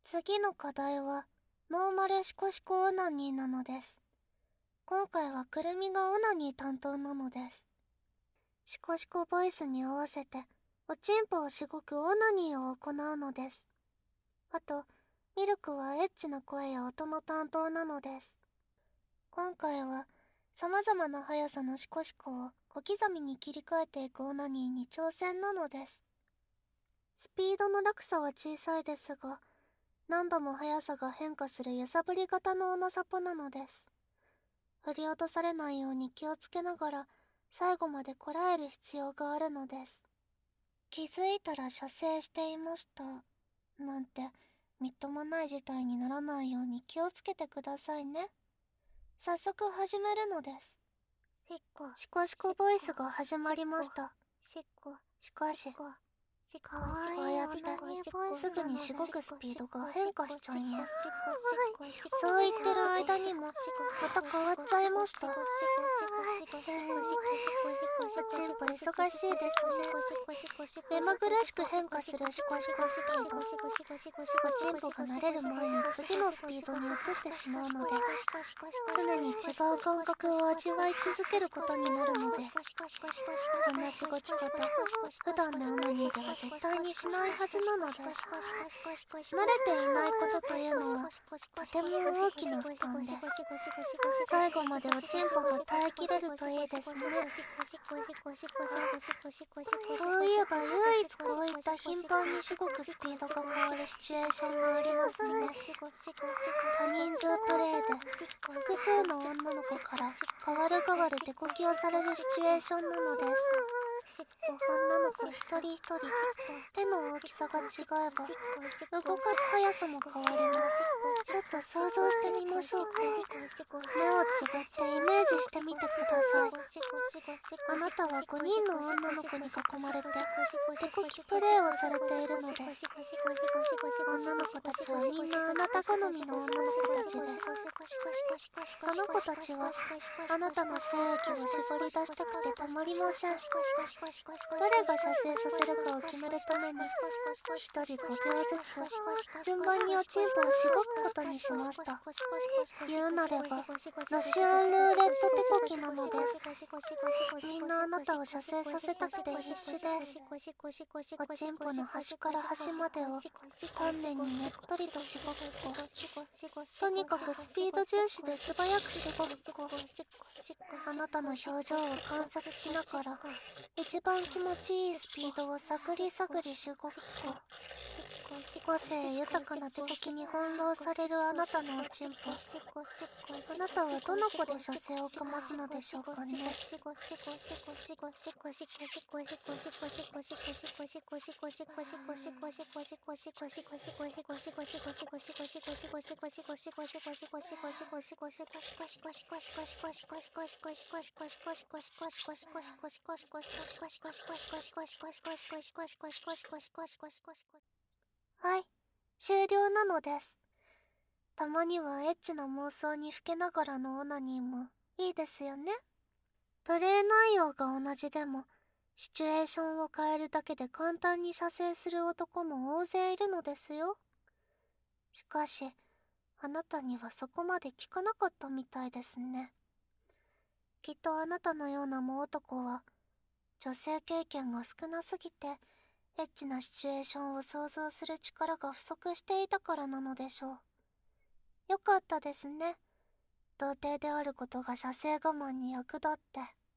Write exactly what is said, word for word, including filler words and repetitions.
次の課題はノーマルシコシコオナニーなのです。今回はくるみがオナニー担当なのです。シコシコボイスに合わせておちんぽをしごくオナニーを行うのです。あとミルクはエッチな声や音の担当なのです。今回は様々な速さのシコシコを小刻みに切り替えていくオナニーに挑戦なのです。スピードの落差は小さいですが、何度も速さが変化する揺さぶり型のオナサポなのです。振り落とされないように気をつけながら最後までこらえる必要があるのです。気づいたら射精していましたなんてみっともない事態にならないように気をつけてくださいね。早速始めるのです。シコシコボイスが始まりました。しかしこうやってすぐにしごくスピードが変化しちゃいます。そう言ってる間にもまた変わっちゃいました。おちんぽ忙しいですね。目まぐるしく変化するシコシコスピード。おちんぽが慣れる前に次のスピードに移ってしまうので、常に違う感覚を味わい続けることになるのです。こんなしごき方、普段のオナニーでは絶対にしないはずなのです。慣れていないことというのはとても大きな負担です。最後までおちんぽが耐えきれるといいですね。そういえば唯一こういった頻繁にしごくスピードが変わるシチュエーションがありますね。多人数プレイで複数の女の子から代わる代わる手こきをされるシチュエーションなのです。女の子一人一人手の大きさが違えば動かす速さも変わります。ちょっと想像してみましょうか。目をつぶってイメージしてみてください。あなたはごにんの女の子に囲まれて手こきプレイをされているのです。女の子たちはみんなあなた好みの女の子たちです。その子たちはあなたの精液を絞り出したくてたまりません。誰が射精させるかを決めるためにひとりごびょうずつ順番におちんぽをしごくことにしました。言うなればロシアンルーレット手こきなのです。みんなあなたを射精させたくて必死です。おちんぽの端から端までを丹念にねっとりとしごく子。とにかくスピード重視で素早くしごく子。あなたの表情を観察しながら一番気持ちいいスピードを探り探りしごく子。個性豊かな手こきに翻弄されるあなたのおちんぽ。あなたはどの子で射精をかますのでしょうかね。はい、終了なのです。たまにはエッチな妄想にふけながらのオナニーもいいですよね。プレイ内容が同じでもシチュエーションを変えるだけで簡単に射精する男も大勢いるのですよ。しかしあなたにはそこまで効かなかったみたいですね。きっとあなたのような猛男は女性経験が少なすぎてエッチなシチュエーションを想像する力が不足していたからなのでしょう。よかったですね。童貞であることが射精我慢に役立って。